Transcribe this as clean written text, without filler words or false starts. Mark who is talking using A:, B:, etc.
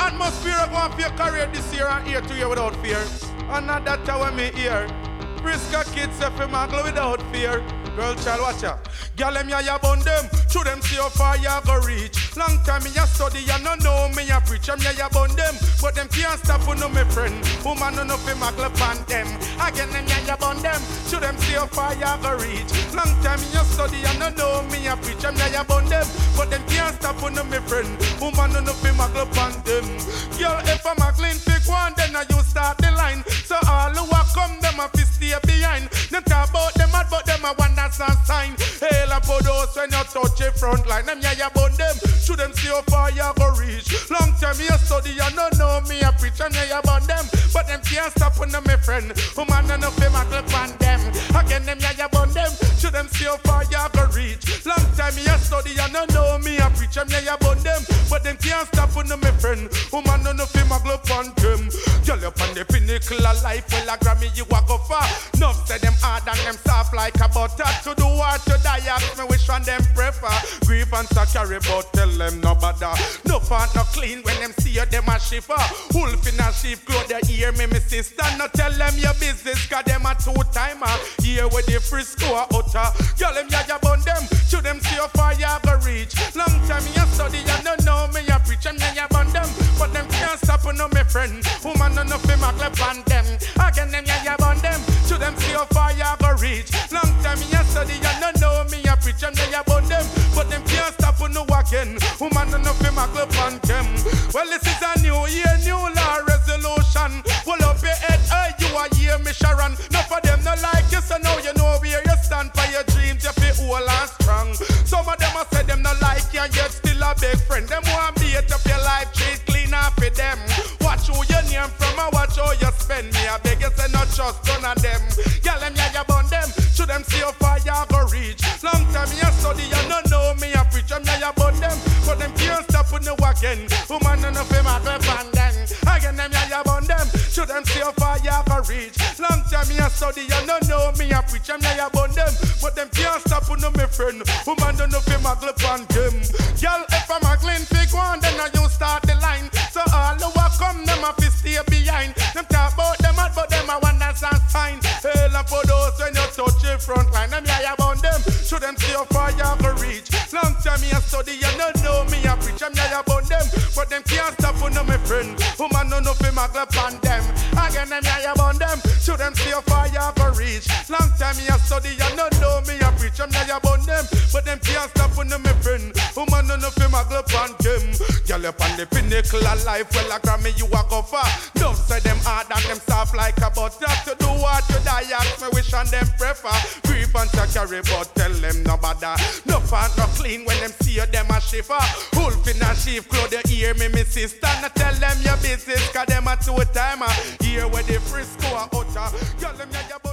A: Atmosphere of one for your career this year and year to year without fear. And not that when me hear. Brisker kids if you muggle without fear. Girl, child, watch ya. Girl, them ya bun them. Show them see how far ya go reach. Long time me ya study, ya no know me ya preach. Them ya bun them, but them can't stop for no me friend. Woman no know fi muggle pan them. Again them ya bun them. Show them see how far ya go reach. Long time me ya study, ya no know me ya preach. Them ya bun them, but them can't stop for no me friend. Woman no know fi muggle pan them. Girl, if I'm muggling pick one, then you start the line. So all who a come, them a fi stay behind. Them talk about them mad, but them a one that's a sign. Hail and for those when you touch a front line. Them ya bun them, should them see how far you go reach. Long time you study, you no know me a preach. And ya bun them, but them can't stop on them, my friend. Woman no fi muggle pan them. Again them ya bun them, should them see how far you go reach. Long time you study, you no know me a preach. And ya bun them, but them can't stop on them, my friend. Woman no fi muggle pan them. Girl up on the pinnacle of life, well a Grammy you a go far. Nuff say them hard and them soft like a butter. To do what to die, ask me which one them prefer. Grievance a carry but tell them no bother. No part no clean when them see you them a shiver. Wolf in a sheep cloth they hear me sister. No tell them your business cause them a two-timer. Here with the Frisco a utter. Girl them ya bun them, show them see how far you go reach. Long time you study you no know me a preach. And ya bun them, but them can't stop no me friend. Woman no know fi muggle pan them. Again them ya bun them, show them see how far you go reach. Long time you study you no know me a preach. And ya bun them, but them can't stop no again. Woman no know fi muggle pan them. Well this is a new year, new law resolution. Pull up your head, hey you a hear me Sharon. No for them no like you, so now you know where you stand for your dreams. You fi hold and strong. Some of them a say them no like you, yet still a big friend. Them want beat up your life, treat clean off for them. Watch who you name from and watch how you spend. Me I beg you say not trust none of them. Girl them ya bun them, should them see how far you go reach. Long time you study, you no know me a preach. Them ya bun them, but them can't stop no again. Woman no know fi muggle pan them. Again them ya bun them, should them see how far you go reach. Long time you study, you no know me a preach. Them ya bun them, but them can't stop no me friend. Woman no know fi muggle pan them. Girl if I'm muggling pick one, then you start the line. So all who a come, them a fi stay behind. Them talk about them mad, but them a one that's a sign. Hail and for those when you touch the front line. Them ya bun them, show them see how far you go reach. Long time you study, you no know me a preach. Them ya bun them, but them can't stop no me friend. Woman no know fi muggle pan them. Again them ya bun them, show them see how far you go reach. Long time you study, you no know me a preach. Them ya bun them, but them can't stop no me friend. Woman no know fi muggle pan them. Girl up on the pinnacle of life, well a Grammy you a go far. Don't say them hard and them soft like a butter. To do what you die, ask me which one them prefer. Grievance a carry but tell them no bother. No part no clean when them see you them a shiver. Wolf in a sheep cloth you hear me sister. No tell them your business cause them a two-timer. Here where the Frisco a utter. Girl them ya